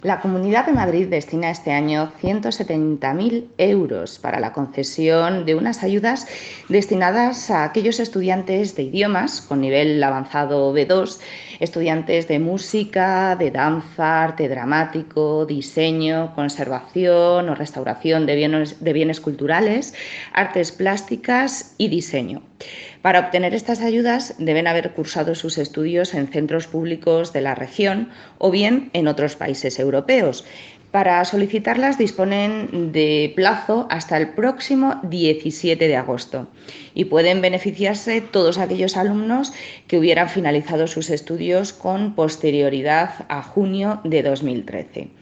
La Comunidad de Madrid destina este año 170.000 euros para la concesión de unas ayudas destinadas a aquellos estudiantes de idiomas con nivel avanzado B2, estudiantes de música, de danza, arte dramático, diseño, conservación o restauración de bienes culturales, artes plásticas y diseño. Para obtener estas ayudas deben haber cursado sus estudios en centros públicos de la región o bien en otros países europeos. Para solicitarlas disponen de plazo hasta el próximo 17 de agosto y pueden beneficiarse todos aquellos alumnos que hubieran finalizado sus estudios con posterioridad a junio de 2013.